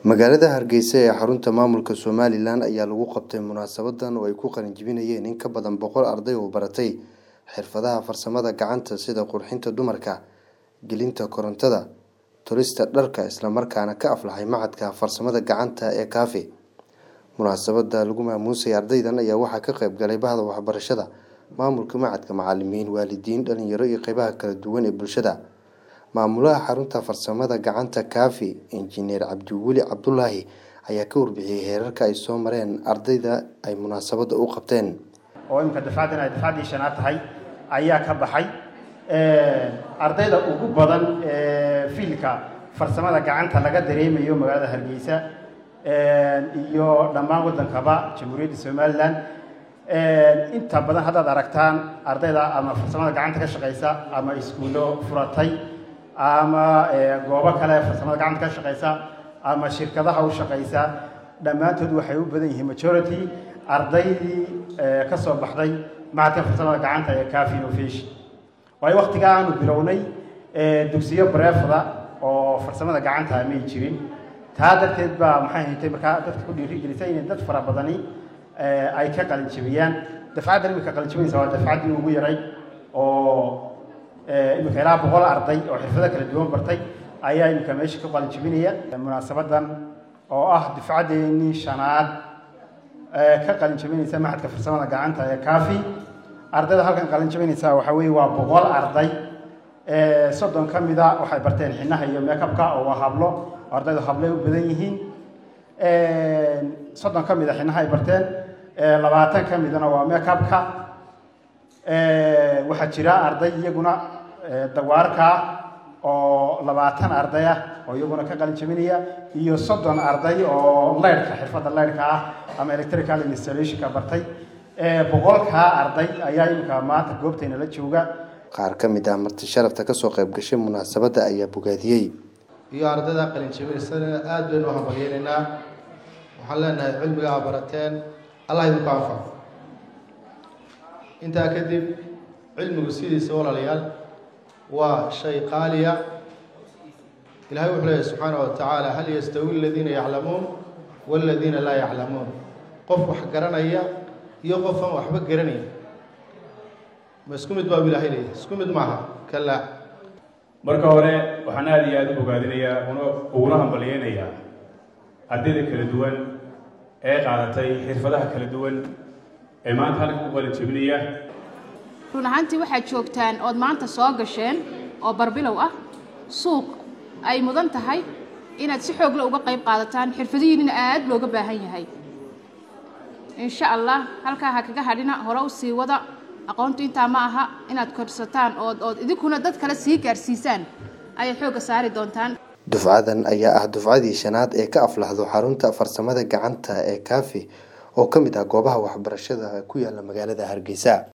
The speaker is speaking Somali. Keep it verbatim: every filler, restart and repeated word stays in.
Magaalada Hargeysa ee xarunta maamulka Somaliland ayaa lagu qabtay munaasabadan oo ay ku qalin jebinayeen in ka badan boqol arday oo baratay xirfadaha farsamada gacanta sida qurxinta dumarka, gelinta korontada, tolista dharka isla markaana ka aflaxay macadka farsamada gacanta ee Kaafi. Munaasabada lagu maamuusay ardaydan ayaa waxaa ka qayb galay bahda waxbarashada, maamulka macadka, macallimiin, waalidiin, dhalinyaro iyo qaybaha kala duwan ee bulshada. Maamulaha xarunta farsamada gacanta Kaafi, Injineer Cabdiweli Cabdullaahi, ayaa ka warbixiyay heerarka ay soo mareen ardayda ay munaasabada u qabteen. oo imka dafcadan ay dafcadii shanaad tahay ayaa ka baxay ee ardayda ugu badan ee fiilka farsamada gacanta laga dareemayo magaalada Hargeysa ee iyo dhammaan wadankaba Jamhuuriyadda Somaliland ee inta badan haddaad aragtaan ardayda ama farsamada gacanta ka shaqeysa ama iskuulo furatay ama goobo kale farsamada gacanta ka shaqeysa ama shirkadaha u shaqeysa dhammaantood waxay u badan yihiin majority ardaydii ka soo baxday macadka farsamada gacanta ee Kaafi Innovation. way waqtiga aanu bilownay dugsiyo bareefada oo farsamada gacanta ma jirin taa darteed baa maxay haytay marka dadka ku dhiirigelisay in dad fara badani ay ka qalin jebiyaan. dafcaddan imika qalin jebinaysa waa dafcaddii ugu yaray oo imika ilaa boqol arday oo xirfado kala duwan bartay ayaa imika meesha ka qalin jebinaya. munaasabadan oo ah dafcaddeenii shanaad ka qalin jebinaysa macadka farsamada gacanta ee Kaafi. ardayda halkan qalin jebinaysa waxa weeye waa boqol arday ee soddon ka mid ah waxay barteen xinaha iyo makeup-ka oo waa hablo ardaydu hablay u badan yihiin ee soddon ka mid ah xinaha ay barteen ee labaatan ka midna waa makeup-ka ee waxa jira arday iyaguna dawaarka oo labaatan arday ah oo iyaguna ka qalin jebinaya iyo soddon arday oo leerka xirfadda leerka ah ama electrical installation-ka bartay ee boqolka arday ayaa imka maanta goobteena la jooga. qaar ka mid ah marti sharafta ka soo qayb gashay munaasabada ayaa bogaadiyay iyo ardayda qalin jebinaysa aad baynu u hambalyeynaa. waxaan leenahay cilmiga aad barateen Allah idinku anfaco. intaa kadib cilmigu sidiisa walaalayaal waa shay qaaliya. ilaahay wuxuu leeyahay subxaanahu wa tacaala hal yastawi aladiina yaclamuun waladiina laa yaclamuun. qof wax garanaya iyo qof aan waxba garanay ma isku mid baa ilaahay leeyahay? isku mid maaha. kala marka hore waxaan aad iyo aad u bogaadinayaa uguna hambalyeynayaa ardayda kala duwan ee qaadatay xirfadaha kala duwan ee maanta halkan ku qalin jebinaya. run ahaantii waxaad joogtaan ood maanta soo gasheen oo barbilow ah suuq ay mudan tahay inaad si xoog leh uga qayb qaadataan xirfadihiina aad looga baahan yahay. insha Allah halka ha kaga hadhina hore u sii wada aqoontu inta ma aha inaad korsataan oo oo idinkuna dad kale sii gaarsiisaan ay xooga saari doontaan. dufcadan ayaa ah dufcadii shanaad ee ka aflaxdo xarunta farsamada gacanta ee Kaafi oo kamid ah goobaha waxbarashada ku yaala magaalada Hargeysa.